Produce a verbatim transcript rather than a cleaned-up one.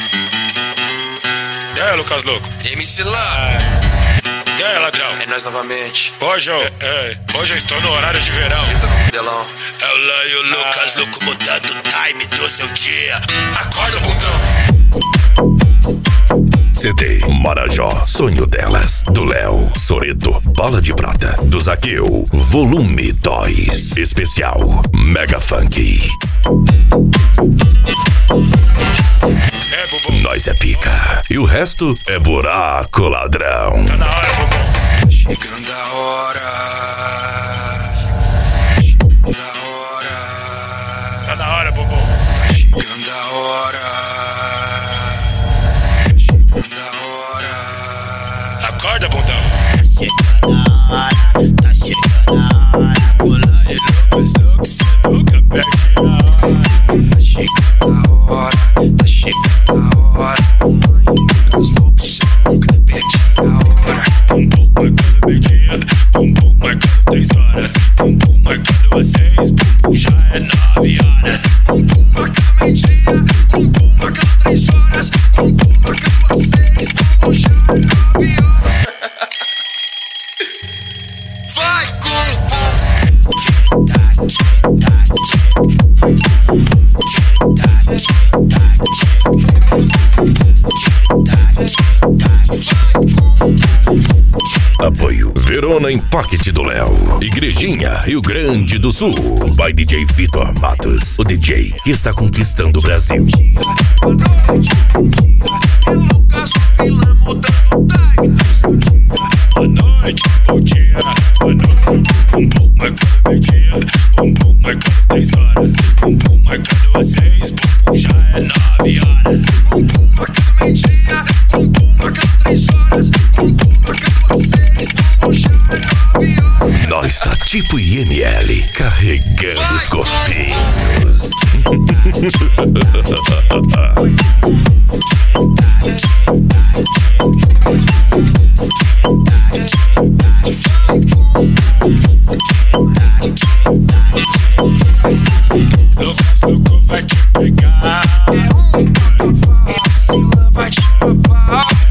E aí, Lucas Louco? M C Lá. E aí, ladrão? É nós novamente. Hoje eu, é, é, hoje eu estou no horário de verão. Delão. É o Lá e o Lucas Ah. Louco mudando o time do seu dia. Acorda, bundão. C D Marajó, Sonho Delas, do Léo Soreto, Bala de Prata, do Zaqueu, volume dois, especial Mega Funk. É, bumbum. Nós é pica, e o resto é buraco, ladrão. Tá na hora, bumbum. Chegando a hora. Chegando a hora. Tá na hora, bumbum. Chegando a hora. Chegando a hora. Acorda, bundão. Chegando a hora. Tá chegando a hora. Pula e Lucas Louco, cê nunca perde a hora. Tá chegando a hora. Tá chegando a hora. Com mãe Lucas Louco, cê nunca perde a hora. Bumbum marcando meio-dia, bumbum marcando três horas, bumbum marcando às seis, bumbum já é nove horas. Bumbum marcando meio-dia, bumbum marcando três horas, bumbum marcando às seis, bumbum já é nove horas. Vai com o bumbum. Tic-tac, tic-tac, tic. Vai com o bumbum. Tic-tac, tic-tac, tic. Tic-tac, tic-tac, vai com o bumbum. Apoio Verona Impact do Léo, Igrejinha, Rio Grande do Sul. By D J Vitor Matos, o D J que está conquistando o Brasil. Boa noite, bom dia. É Lucas Louco mudando o time do seu dia. Boa noite, bom dia, boa noite. Bumbum marcando meio-dia, bumbum marcando três horas, bumbum marcando às seis, bumbum já é nove horas. Bumbum marcando meio-dia, bumbum marcando três horas, bumbum marcando às seis, bumbum já é nove horas. Nós tá tipo I M L, carregando os corpinhos. Lucas Louco vai te pegar. É um vai te papar.